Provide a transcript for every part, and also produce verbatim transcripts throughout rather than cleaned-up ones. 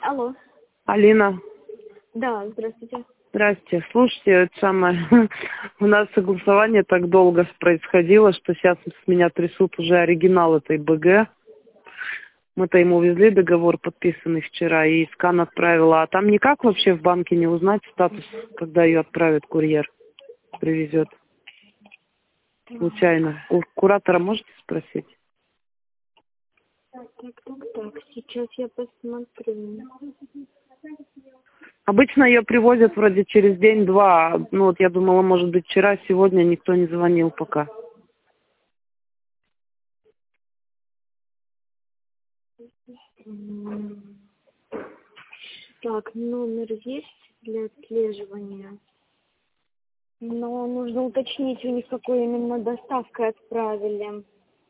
Алло. Алина. Да, здравствуйте. Здрасте. Слушайте, это самое, у нас согласование так долго происходило, что сейчас с меня трясут уже оригинал этой БГ. Мы-то ему увезли договор, подписанный вчера, и скан отправила. А там никак вообще в банке не узнать статус, когда ее отправит курьер, привезет? Случайно. У куратора можете спросить? Так, так, так, так. Сейчас я посмотрю. Обычно ее привозят вроде через день-два. Ну вот я думала, может быть, вчера, сегодня никто не звонил пока. М, Так, номер есть для отслеживания. Но нужно уточнить, у них какой именно доставкой отправили.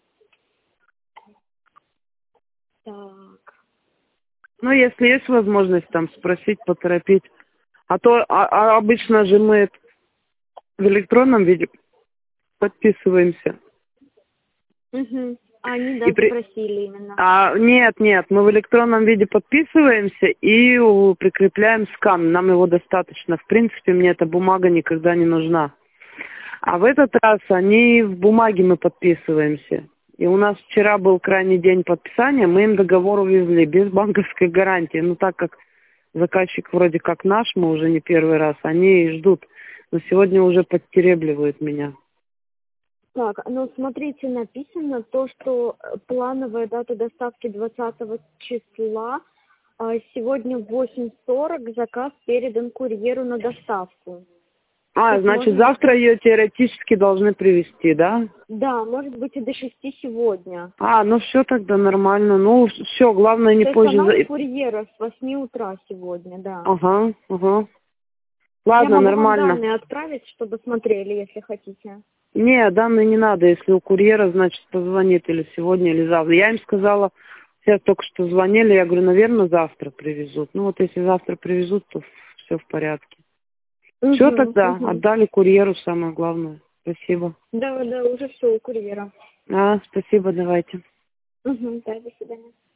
Так. Ну, если есть возможность там спросить, поторопить. А то а, а обычно же мы в электронном виде подписываемся. Угу. Они, И да, при... спросили именно. а, нет, нет, мы в электронном виде подписываемся и у, прикрепляем скан. Нам его достаточно. В принципе, мне эта бумага никогда не нужна. А в этот раз они в бумаге мы подписываемся. И у нас вчера был крайний день подписания, мы им договор увезли без банковской гарантии. Ну, так как заказчик вроде как наш, мы уже не первый раз, они ждут. Но сегодня уже подтеребливают меня. Так, ну смотрите, написано то, что э, плановая дата доставки двадцатого числа, а сегодня в восемь сорок заказ передан курьеру на доставку. То А, есть, значит, может завтра быть, ее теоретически должны привезти, да? да, может быть и до шести сегодня. А, ну все тогда нормально. Ну, все, главное не То есть позже... она у за- курьера с восьми утра сегодня, да. Ага, ага. Я Ладно, могу вам нормально. данные отправить, чтобы смотрели, если хотите. Не, данные не надо. Если у курьера, значит, позвонит или сегодня, или завтра. Я им сказала, сейчас только что звонили, я говорю, наверное, завтра привезут. Ну вот если завтра привезут, то все в порядке. Все Угу, тогда, угу. отдали курьеру самое главное. Спасибо. Да, да, уже все у курьера. А, спасибо, давайте. Угу, да, до свидания.